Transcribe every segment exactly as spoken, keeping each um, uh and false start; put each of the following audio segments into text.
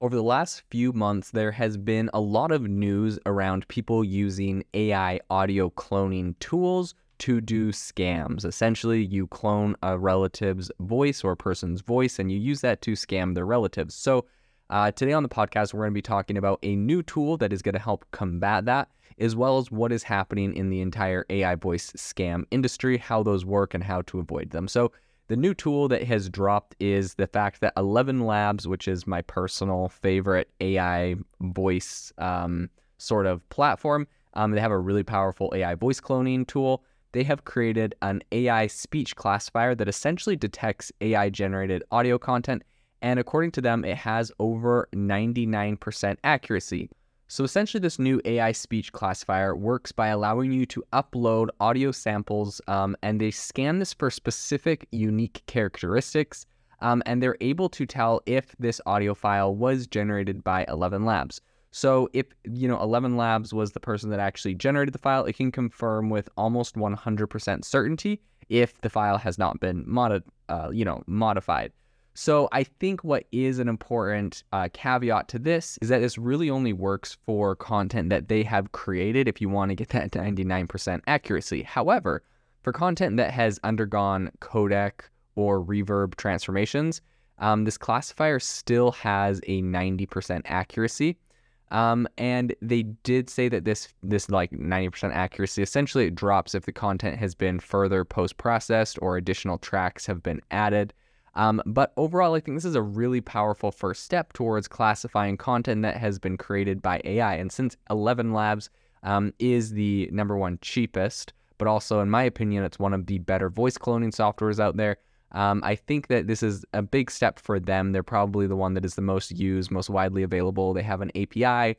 Over the last few months, there has been a lot of news around people using A I audio cloning tools to do scams. Essentially, you clone a relative's voice or a person's voice, and you use that to scam their relatives. So uh, today on the podcast, we're going to be talking about a new tool that is going to help combat that, as well as what is happening in the entire A I voice scam industry, how those work, and how to avoid them. So the new tool that has dropped is the fact that Eleven Labs, which is my personal favorite A I voice um, sort of platform, um, they have a really powerful A I voice cloning tool. They have created an A I speech classifier that essentially detects A I-generated audio content, and according to them, it has over ninety-nine percent accuracy. So essentially, this new A I speech classifier works by allowing you to upload audio samples, um, and they scan this for specific unique characteristics, um, and they're able to tell if this audio file was generated by Eleven Labs. So if, you know, Eleven Labs was the person that actually generated the file, it can confirm with almost one hundred percent certainty if the file has not been modi- uh, you know, modified. So I think what is an important uh, caveat to this is that this really only works for content that they have created if you want to get that ninety-nine percent accuracy. However, for content that has undergone codec or reverb transformations, um, this classifier still has a ninety percent accuracy. Um, and they did say that this, this like ninety percent accuracy, essentially it drops if the content has been further post-processed or additional tracks have been added. Um, but overall, I think this is a really powerful first step towards classifying content that has been created by A I. And since Eleven Labs um, is the number one cheapest, but also, in my opinion, it's one of the better voice cloning softwares out there, um, I think that this is a big step for them. They're probably the one that is the most used, most widely available. They have an A P I.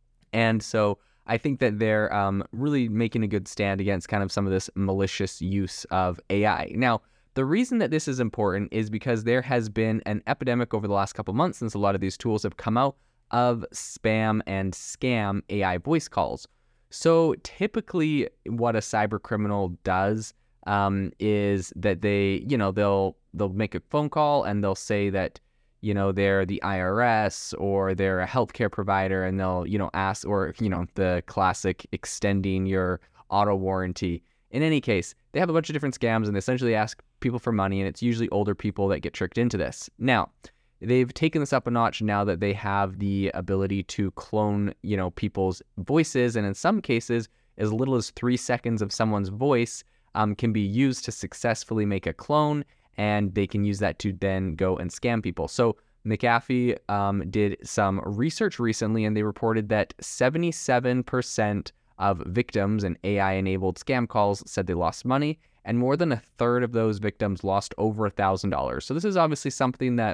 And so I think that they're um, really making a good stand against kind of some of this malicious use of A I. Now, the reason that this is important is because there has been an epidemic over the last couple months since a lot of these tools have come out of spam and scam A I voice calls. So typically what a cyber criminal does um, is that they, you know, they'll they'll make a phone call and they'll say that, you know, they're the I R S or they're a healthcare provider, and they'll, you know, ask, or, you know, the classic extending your auto warranty. In any case, they have a bunch of different scams and they essentially ask people for money, and it's usually older people that get tricked into this. Now, they've taken this up a notch now that they have the ability to clone, you know, people's voices, and in some cases, as little as three seconds of someone's voice um, can be used to successfully make a clone, and they can use that to then go and scam people. So McAfee um, did some research recently, and they reported that seventy-seven percent of victims in A I-enabled scam calls said they lost money, and more than a third of those victims lost over one thousand dollars. So this is obviously something that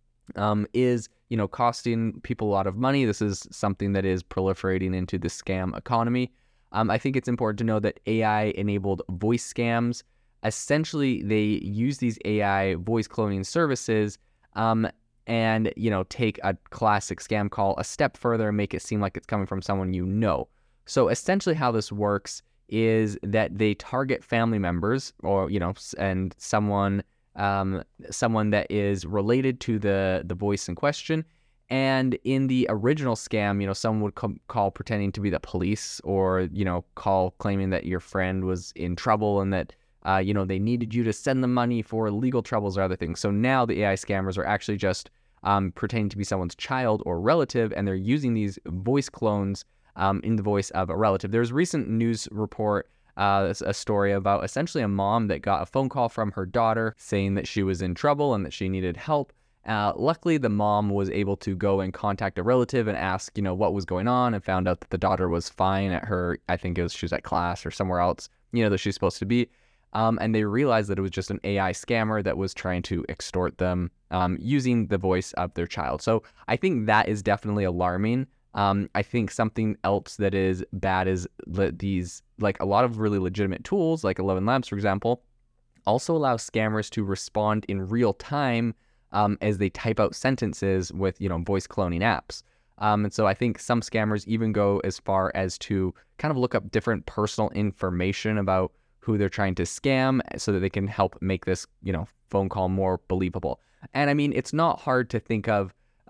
um, is, you know, costing people a lot of money. This is something that is proliferating into the scam economy. Um, I think it's important to know that A I-enabled voice scams, essentially they use these A I voice cloning services um, and, you know, take a classic scam call a step further and make it seem like it's coming from someone you know. So essentially how this works is that they target family members, or, you know, and someone um, someone that is related to the, the voice in question. And in the original scam, you know, someone would come, call pretending to be the police, or, you know, call claiming that your friend was in trouble and that, uh, you know, they needed you to send them money for legal troubles or other things. So now the A I scammers are actually just um, pretending to be someone's child or relative, and they're using these voice clones Um, in the voice of a relative. There's a recent news report, uh, a story about essentially a mom that got a phone call from her daughter saying that she was in trouble and that she needed help. Uh, luckily, the mom was able to go and contact a relative and ask, you know, what was going on, and found out that the daughter was fine at her, I think it was, she was at class or somewhere else, you know, that she's supposed to be. Um, and they realized that it was just an A I scammer that was trying to extort them um, using the voice of their child. So I think that is definitely alarming. Um, I think something else that is bad is that these, like a lot of really legitimate tools, like Eleven Labs, for example, also allow scammers to respond in real time um, as they type out sentences with, you know, voice cloning apps. Um, and so I think some scammers even go as far as to kind of look up different personal information about who they're trying to scam so that they can help make this, you know, phone call more believable. And I mean, it's not hard to think of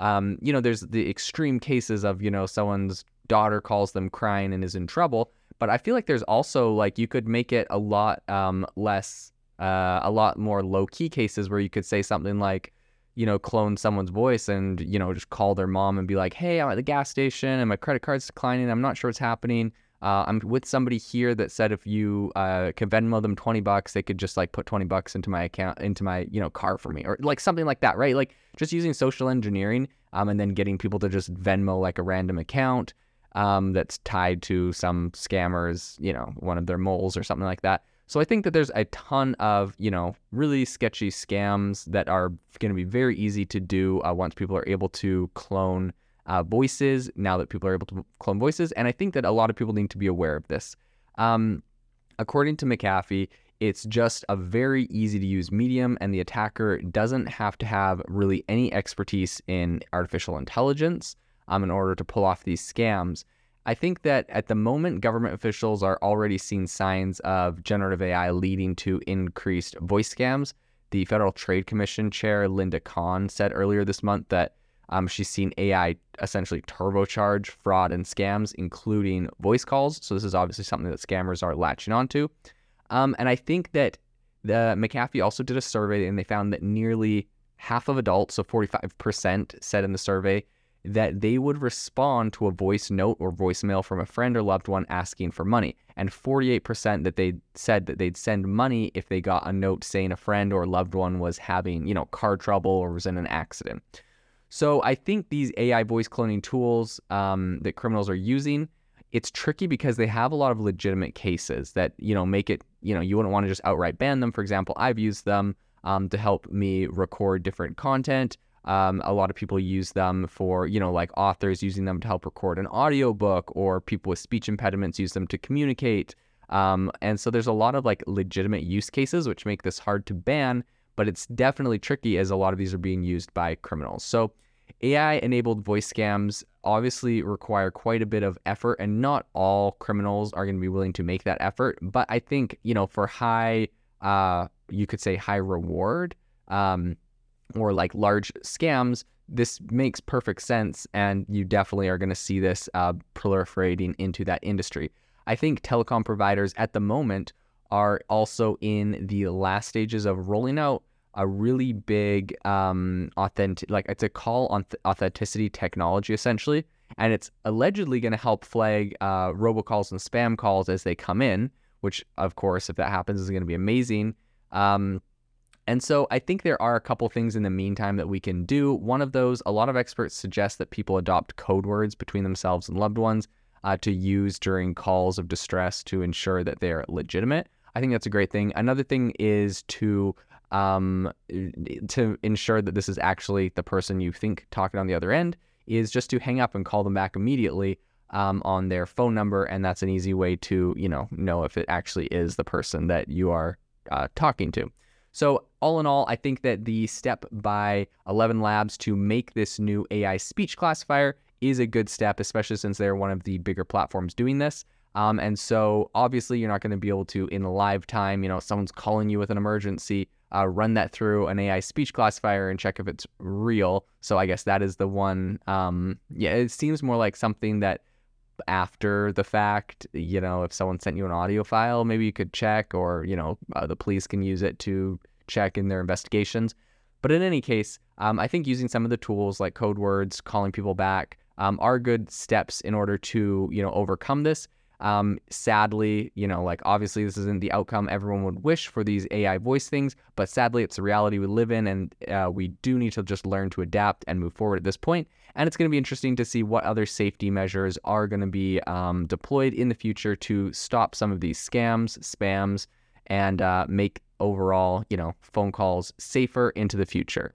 Um, you know, there's the extreme cases of, you know, someone's daughter calls them crying and is in trouble. But I feel like there's also like you could make it a lot um, less, uh, a lot more low key cases where you could say something like, you know, clone someone's voice and, you know, just call their mom and be like, hey, I'm at the gas station and my credit card's declining. I'm not sure what's happening. Uh, I'm with somebody here that said if you uh, can Venmo them twenty bucks, they could just like put twenty bucks into my account, into my, you know, car for me, or like something like that, right? Like just using social engineering um, and then getting people to just Venmo like a random account um, that's tied to some scammers, you know, one of their moles or something like that. So I think that there's a ton of, you know, really sketchy scams that are going to be very easy to do uh, once people are able to clone uh, voices, now that people are able to clone voices. And I think that a lot of people need to be aware of this. Um, according to McAfee, it's just a very easy to use medium, and the attacker doesn't have to have really any expertise in artificial intelligence um, in order to pull off these scams. I think that at the moment, government officials are already seeing signs of generative A I leading to increased voice scams. The Federal Trade Commission chair, Linda Kahn, said earlier this month that um, she's seen A I essentially turbocharge fraud and scams, including voice calls. So this is obviously something that scammers are latching onto. Um, and I think that the McAfee also did a survey, and they found that nearly half of adults, so forty-five percent, said in the survey that they would respond to a voice note or voicemail from a friend or loved one asking for money. And forty-eight percent that they said that they'd send money if they got a note saying a friend or loved one was having, you know, car trouble or was in an accident. So I think these A I voice cloning tools um, that criminals are using, it's tricky because they have a lot of legitimate cases that, you know, make it, you know, you wouldn't want to just outright ban them. For example, I've used them um, to help me record different content. Um, a lot of people use them for, you know, like authors using them to help record an audiobook, or people with speech impediments use them to communicate. Um, and so there's a lot of like legitimate use cases, which make this hard to ban, but it's definitely tricky as a lot of these are being used by criminals. So A I-enabled voice scams obviously require quite a bit of effort, and not all criminals are going to be willing to make that effort. But I think, you know, for high, uh, you could say high reward, um, or like large scams, this makes perfect sense, and you definitely are going to see this uh, proliferating into that industry. I think telecom providers at the moment are also in the last stages of rolling out a really big um, authentic, like it's a call on authenticity technology essentially, and it's allegedly going to help flag uh, robocalls and spam calls as they come in, which of course, if that happens, is going to be amazing. Um, And so I think there are a couple things in the meantime that we can do. One of those, a lot of experts suggest that people adopt code words between themselves and loved ones uh, to use during calls of distress to ensure that they're legitimate. I think that's a great thing. Another thing is to um, to ensure that this is actually the person you think talking on the other end, is just to hang up and call them back immediately um, on their phone number. And that's an easy way to, you know, know if it actually is the person that you are uh, talking to. So all in all, I think that the step by Eleven Labs to make this new A I speech classifier is a good step, especially since they're one of the bigger platforms doing this. Um, and so obviously you're not going to be able to, in live time, you know, if someone's calling you with an emergency, uh, run that through an A I speech classifier and check if it's real. So I guess that is the one. Um, yeah, it seems more like something that after the fact, you know, if someone sent you an audio file, maybe you could check, or, you know, uh, the police can use it to check in their investigations. But in any case, um, I think using some of the tools like code words, calling people back, um, are good steps in order to, you know, overcome this. Um, sadly, you know, like obviously this isn't the outcome everyone would wish for these A I voice things, but sadly it's the reality we live in, and uh, we do need to just learn to adapt and move forward at this point. And it's going to be interesting to see what other safety measures are going to be um, deployed in the future to stop some of these scams, spams, and uh, make overall, you know, phone calls safer into the future.